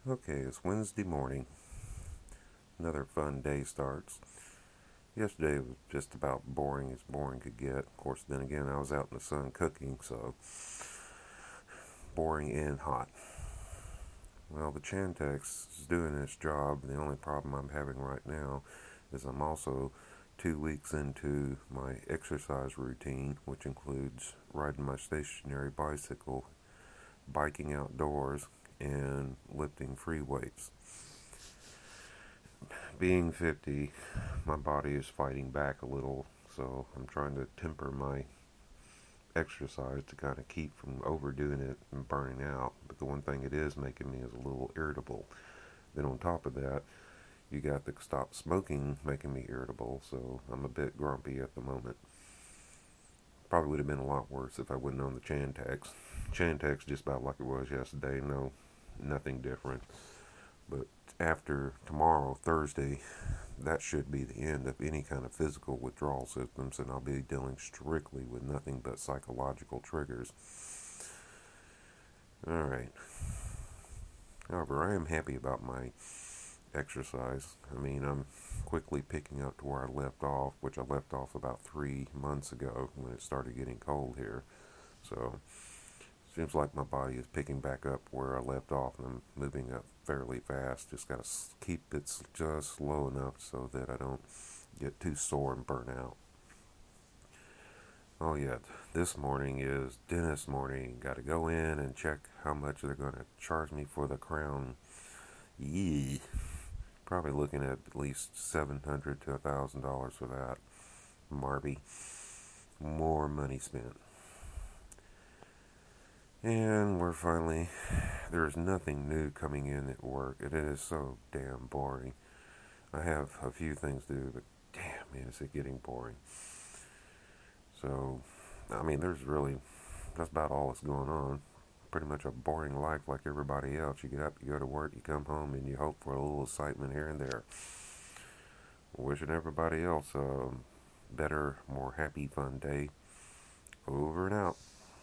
Okay, it's Wednesday morning. Another fun day starts. Yesterday was just about boring as boring could get. Of course, then again, I was out in the sun cooking, so boring and hot. Well, the Chantex is doing its job. The only problem I'm having right now is I'm also 2 weeks into my exercise routine, which includes riding my stationary bicycle, biking outdoors, and lifting free weights. Being 50, my body is fighting back a little, so I'm trying to temper my exercise to kind of keep from overdoing it and burning out. But the one thing it is making me is a little irritable. Then on top of that, you got the stop smoking making me irritable, so I'm a bit grumpy at the moment. Probably would have been a lot worse if I wouldn't own the Chantex. Chantex just about like it was yesterday. No, nothing different. But after tomorrow, Thursday, that should be the end of any kind of physical withdrawal symptoms, and I'll be dealing strictly with nothing but psychological triggers. Alright. However, I am happy about my exercise. I mean, I'm quickly picking up to where I left off, which I left off about 3 months ago when it started getting cold here. So, seems like my body is picking back up where I left off, and I'm moving up fairly fast. Just gotta keep it just slow enough so that I don't get too sore and burn out. Oh yeah, this morning is dentist morning. Got to go in and check how much they're going to charge me for the crown. Yee. Probably looking at least $700 to $1,000 for that. Marby. More money spent. And we're finally. There's nothing new coming in at work. It is so damn boring. I have a few things to do, but damn, man, is it getting boring. So, I mean, that's about all that's going on. Pretty much a boring life like everybody else. You get up, you go to work, you come home, and you hope for a little excitement here and there. Wishing everybody else a better, more happy, fun day. Over and out.